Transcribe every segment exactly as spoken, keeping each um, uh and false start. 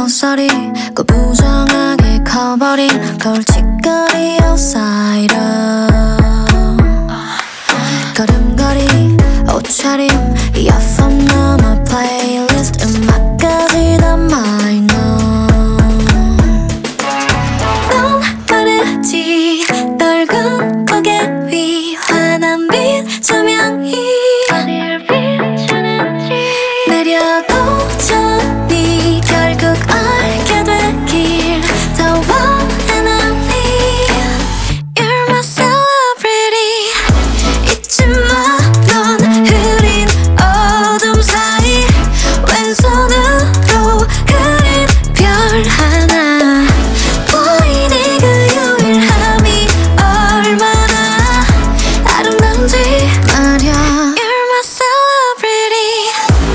모서리 그 부정하게 커버린 걸칫거리 outsider 걸음걸이 옷차림 이어폰 넘어 플레이리스트 음악까지 다 minor 넌 빠르지 넓은 고개 위 환한 빛 조명이 어딜 비추는지 내려도 전이 결국 알게 되길 더 원한 only You're my celebrity 잊지 마 넌 흐린 어둠 사이 왼손으로 그린 별 하나 보이니 그 유일함이 얼마나 아름다운지 말야 You're my celebrity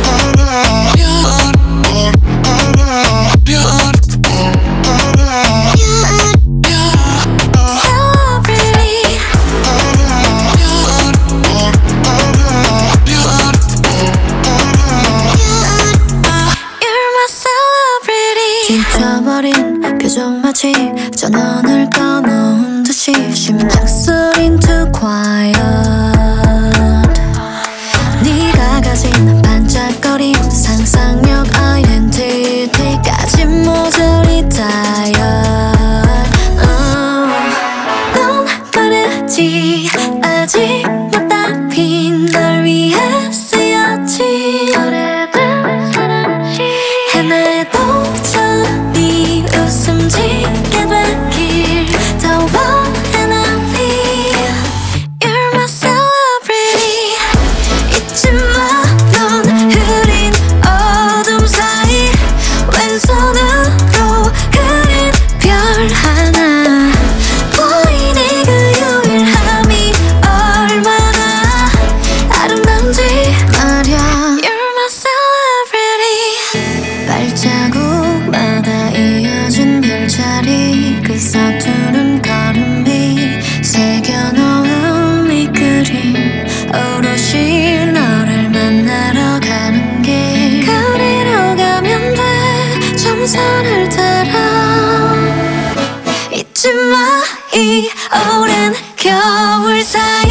지쳐버린 표정 마치 전원을 꺼놓은 듯이 심장 소린 too quiet 네가 가진 반짝거림 상상력 아이덴티티까지 모조리 tired uh. 넌 빠르지 아직 못다 핀 널 위해 쓰였지 오래된 사랑지 해내도 전이 웃음 짓게 되길 더 원한 only You're my celebrity 잊지 마 넌 흐린 어둠 사이 왼손으로 그린 별 하나 보이니 그 유일함이 얼마나 아름다운지 말야 You're my celebrity 발자국마다 이어진 별자리 그 서투른 걸음이 새겨놓은 이 그림 오롯이 너를 만나러 가는 길 거리로 가면 돼 점선을 따라 잊지 마 이 오랜 겨울 사이